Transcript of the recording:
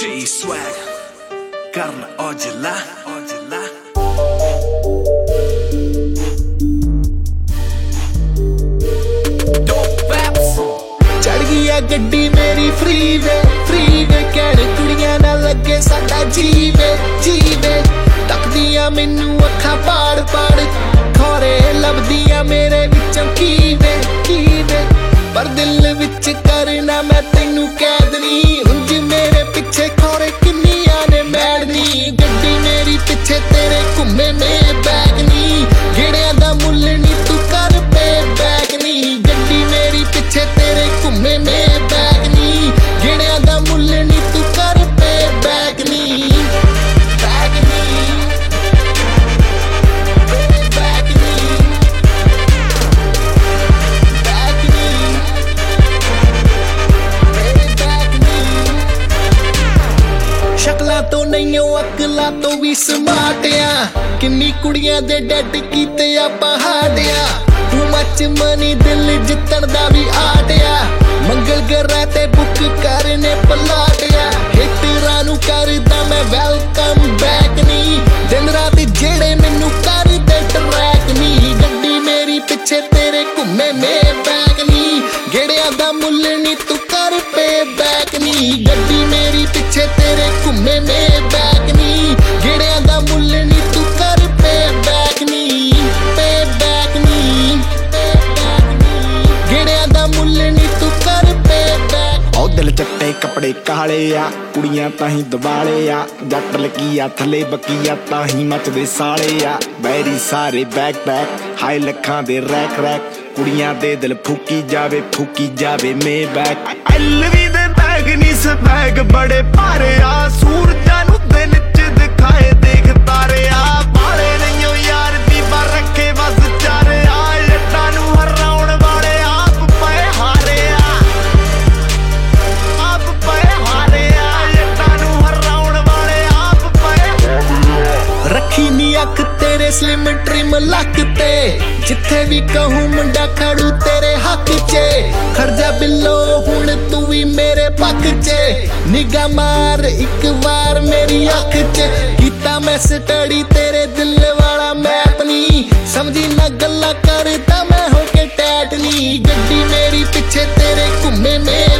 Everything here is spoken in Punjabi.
J Swag ਕਰਨ ਔਜਲਾ ਚੜ ਗਈ ਆ ਗੱਡੀ ਮੇਰੀ ਫਰੀਵੇ ਕਹਿਣ ਕੁੜੀਆਂ ਨਾਲ ਲੱਗੇ ਸਾਡਾ ਜੀਵੇ ਤੱਕਦੀਆਂ ਮੈਨੂੰ ਅੱਖਾਂ ਪਾੜ ਖੋਰੇ ਲੱਭਦੀਆਂ ਮੇਰੇ ਵਿੱਚੋਂ ਕੀਵੇ ਪਰ ਦਿਲ ਵਿੱਚ ਕਰਨਾ ਮੈਂ ਤੈਨੂੰ ਕੈਦ ਨੀ ਉਂਝ ਮੇਰੇ ਪਿੱਛੇ ਖੋਰੇ ਕਿੰਨੀਆਂ ਨੇ ਮੈਡਨੀ ਗੱਡੀ ਮੇਰੀ ਪਿੱਛੇ ਤੇਰੇ ਘੁੰਮੇ ਮੇ ਬੈਗ ਨੀ ਗੇੜਿਆਂ ਦਾ ਮੁੱਲ ਨੀ ਤੂੰ ਕਰ ਪੇ ਬੈਗ ਨੀ ਗੱਡੀ ਮੇਰੀ ਪਿੱਛੇ ਤੇਰੇ ਘੁੰਮੇ ਮੇ ਬੈਗ ਨੀ ਗੇੜਿਆਂ ਦਾ ਮੁੱਲ ਨੀ ਤੂੰ ਕਰ ਪੇ ਬੈਗ ਨੀ ਸ਼ਕਲਾਂ ਤੋਂ ਨਹੀਂ ਅਕਲਾਂ ਤੋਂ ਵੀ ਸਮਾਰਟ ਆ ਕਿੰਨੀ ਕੁੜੀਆਂ ਦੇ ਡੈਡ ਕੀਤੇ ਆਪਾਂ ਹਾਡਿਆ ਤੂੰ ਮੱਚ ਮਨੀ ਦਿਲ ਜਿੱਤਣ ਦਾ ਵੀ ਆਟਿਆ ਮੰਗਲ ਗਰਾਂ ਤੇ ਬੁੱਕ ਕਰਨੇ ਪਲਾਟਿਆ ਹਿੱਟਰਾਂ ਨੂੰ ਕਰਦਾ ਮੈਂ ਵੈਲਕਮ ਬੈਕ ਨੀ ਦਿਨ ਰਾਤ ਜਿਹੜੇ ਮੈਨੂੰ ਕਰਦੇ ਟਰੈਕ ਨੀ ਗੱਡੀ ਮੇਰੀ ਪਿੱਛੇ ਤੇਰੇ ਘੁੰਮੇ ਮੇ ਬੈਕ ਨੀ ਗੇੜਿਆਂ ਦਾ ਮੁੱਲ ਨੀ ਤੂੰ ਕਰ ਪੇ ਬੈਕ ਨੀ ਗੱਡੀ ਮੇਰੀ ਪਿੱਛੇ ਤੇਰੇ ਘੁੰਮੇ ਮੇ ਬੈਕ ਨੀ ਗੇੜਿਆਂ ਦਾ ਮੁੱਲ ਨੀ ਤੂੰ ਕਰ ਪੇ ਬੈਕ ਨੀ ਗੇੜਿਆਂ ਦਾ ਮੁੱਲ ਨੀ ਤੂੰ ਕਰ ਪੇ ਬੈਕ ਉਹ ਦਿਲ ਚੱਟੇ ਕੱਪੜੇ ਕਾਲੇ ਆ ਕੁੜੀਆਂ ਤਾਂ ਹੀ ਦਵਾਲੇ ਆ ਜੱਟ ਲਕੀਆ ਥੱਲੇ ਬਕੀਆ ਤਾਂ ਹੀ ਮੱਚਦੇ ਸਾਲੇ ਆ ਬੈਰੀ ਸਾਰੇ ਬੈਕ ਹਾਈ ਲੱਖਾਂ ਦੇ ਰੈਕ ਕੁੜੀਆਂ ਦੇ ਦਿਲ ਫੂਕੀ ਜਾਵੇ ਮੇ ਬੈਕ ਐਲਵੀ ਦੇ ਬੈਗ ਨੀ ਸਬੈਗ ਬੜੇ ਭਾਰੇ ਆ ਸੂਰਜਾਂ ਨੂੰ ਦਿਨ ਚ ਦਿਖਾਏ ਦੇਖ ਤਾਰੇ ਆ ਬਾਲੇ ਨਹੀਂ ਓ ਯਾਰ ਦੀ ਬਰ ਰੱਖੇ ਬਸ ਚਾਰੇ ਆ ਜੱਟਾਂ ਨੂੰ ਹਰਾਉਣ ਵਾਲੇ ਆਪ ਪਏ ਹਾਰੇ ਆ ਜੱਟਾਂ ਨੂੰ ਹਰਾਉਣ ਵਾਲੇ ਆਪ ਪਏ ਰੱਖੀ ਨੀ ਅੱਖ ਤੇਰੇ ਸਲਿਮ ਟ੍ਰਿਮ ਲੱਕ ਤੇ ਜਿੱਥੇ ਵੀ ਕਹੂੰ ਮੁੰਡਾ ਖੜੂ ਤੇਰੇ ਹੱਕ 'ਚ ਖੜਜਾ ਬਿੱਲੋ ਹੁਣ ਤੂੰ ਵੀ ਮੇਰੇ ਪੱਖ 'ਚ ਨਿਗਾਹ ਮਾਰ ਇੱਕ ਵਾਰ ਮੇਰੀ ਅੱਖ 'ਚ ਕੀਤਾ ਮੈਂ ਸਟੱਡੀ ਤੇਰੇ ਦਿਲ ਵਾਲਾ ਮੈਪ ਨੀ ਸਮਝੀ ਨਾ ਗੱਲਾਂ ਕਰਦਾ ਮੈਂ ਹੋ ਕੇ ਟੈਟ ਨੀ ਗੱਡੀ ਮੇਰੀ ਪਿੱਛੇ ਤੇਰੇ ਘੁੰਮੇ ਮੇ